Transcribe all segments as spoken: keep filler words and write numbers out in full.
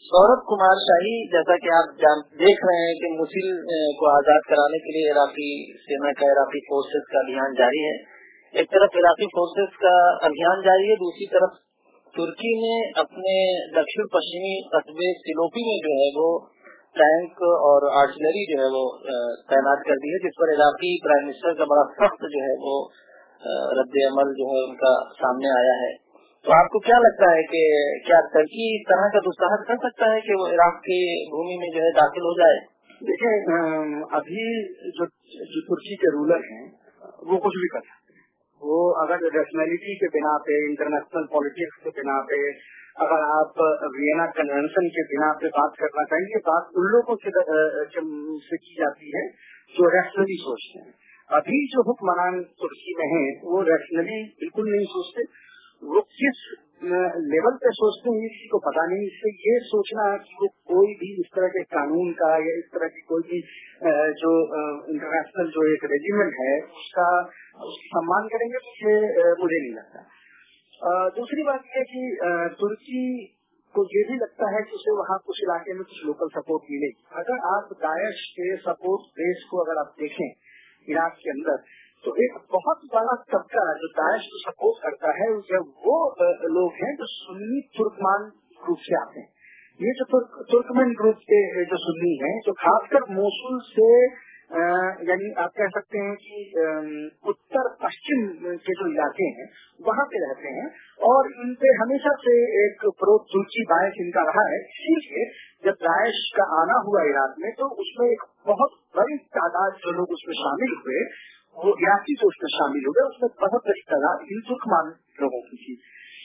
सौरभ कुमार शाही, जैसा कि आप जान देख रहे हैं कि मुसिल को आजाद कराने के लिए इराकी सेना का, इराकी फोर्सेस का अभियान जारी है। एक तरफ इराकी फोर्सेस का अभियान जारी है, दूसरी तरफ तुर्की ने अपने दक्षिण पश्चिमी कस्बे सिलोपी में जो है वो टैंक और आर्टिलरी जो है वो तैनात कर दी है, जिस पर इराकी प्राइम मिनिस्टर का बड़ा सख्त जो है वो रद्द अमल जो है उनका सामने आया है। तो आपको क्या लगता है कि क्या तुर्की इस तरह का दुस्साहस कर सकता है कि वो इराक की भूमि में जो है दाखिल हो जाए? देखिए, अभी जो जो तुर्की के रूलर हैं वो कुछ भी कर सकते हैं। वो अगर रैशनैलिटी के बिना पे, इंटरनेशनल पॉलिटिक्स के बिना पे, अगर आप वियना कन्वेंशन के बिना पे बात करना चाहिए, बात उन लोगों से, से की जाती है जो रैशनली सोचते हैं। अभी जो हुक्मरान तुर्की में है वो रैशनली बिल्कुल नहीं सोचते। वो किस लेवल पे सोचते हैं किसी को पता नहीं। इससे ये सोचना कि वो कोई भी इस तरह के कानून का या इस तरह की कोई भी जो इंटरनेशनल जो एक रेजिमेंट है उसका उसका सम्मान करेंगे, तो ये मुझे नहीं लगता। दूसरी बात ये कि तुर्की को ये भी लगता है कि उसे वहाँ कुछ इलाके में कुछ लोकल सपोर्ट मिलेगी। अगर आप दाइश के सपोर्ट बेस को अगर आप देखें इराक के अंदर, तो एक बहुत बड़ा तबका जो दाइश को सपोर्ट करता है जब वो लोग हैं जो सुन्नी तुर्कमान ग्रुप से आते हैं। ये जो तुर्क, तुर्कमेन ग्रुप के जो सुन्नी हैं, जो खासकर मोसुल से यानी आप कह सकते हैं कि उत्तर पश्चिम के जो इलाके हैं वहाँ पे रहते हैं, और इन पे हमेशा से एक प्रो तुर्की बायस इनका रहा है। इसीलिए जब दाइश का आना हुआ इराक में तो उसमें एक बहुत बड़ी तादाद जो लोग उसमें शामिल हुए वो इराकी तो उसमें शामिल हो गए, उसमें बहुत बड़ी तादाद इन तुर्कमान लोगों की थी।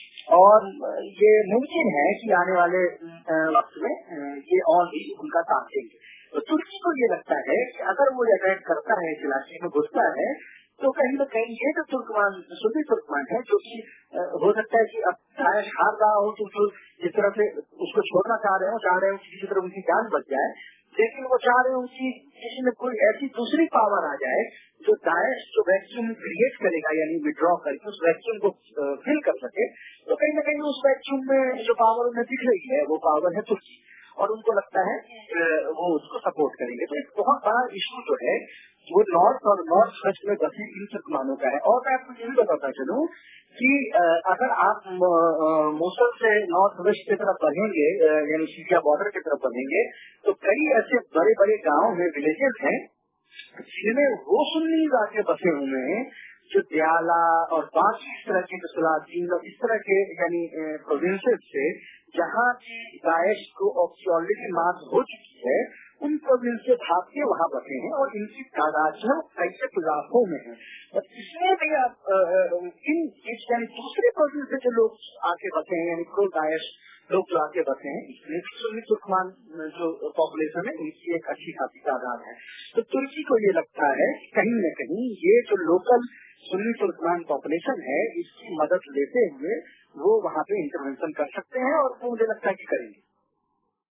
और ये मुमकिन है कि आने वाले वक्त में ये और भी उनका साथ देंगे। तो तुर्की को ये लगता है कि अगर वो अटैक करता है, इस इलाके में घुसता है, तो कहीं न कहीं ये जो तुर्कमान सुन्नी तुर्कमान है, जो कि हो सकता है कि अब दाइश हार रहा हो तो जिस तरह से उसको छोड़ना चाह रहे हो चाह रहे हो किसी तरह उनकी जान बच जाए, लेकिन वो चाह रहे हो कि किसी में कोई ऐसी दूसरी पावर आ जाए जो दाइश जो वैक्यूम क्रिएट करेगा, यानी विड्रॉ करके उस वैक्यूम को फिल कर सके। तो कहीं न कहीं उस वैक्यूम में जो पावर उन्हें दिख रही है वो पावर है तुर्की, और उनको लगता है कि वो उसको सपोर्ट करेंगे। तो एक बहुत बड़ा इशू जो है वो नॉर्थ और नॉर्थ वेस्ट में बसे इन तुर्कमानों का है। और मैं आपको ये भी बताता चलूँ कि अगर आप मोसल से नॉर्थ वेस्ट की तरफ बढ़ेंगे, यानी सीरिया बॉर्डर की तरफ बढ़ेंगे, तो कई ऐसे बड़े बड़े गांव में, विलेजेस हैं जिनमें वो सुन्नी इलाके बसे हुए हैं जो दयाला और बाकी इस तरह के सलातीन और इस तरह के यानी प्रोविंसेस से जहाँ की दाइश को ऑलरेडी मार हो चुकी है, उन प्रोविंस से भाग के वहाँ बसे हैं और इनकी तादाद जो ऐसे इलाकों में है। और इसमें भी आप इन यानी दूसरे प्रोविंस से जो लोग आके बसे हैं, यानी प्रो दाइश लोग जो आके बसे हैं, इसमें सुन्नी तुर्कमान जो पॉपुलेशन है इनकी एक अच्छी खासी तादाद है। तो तुर्की को ये लगता है कहीं न कहीं ये जो लोकल सुन्नी तुर्कमान पॉपुलेशन है इसकी मदद लेते हुए वो वहाँ पे इंटरवेंशन कर सकते हैं, और वो मुझे लगता है कि करेंगे।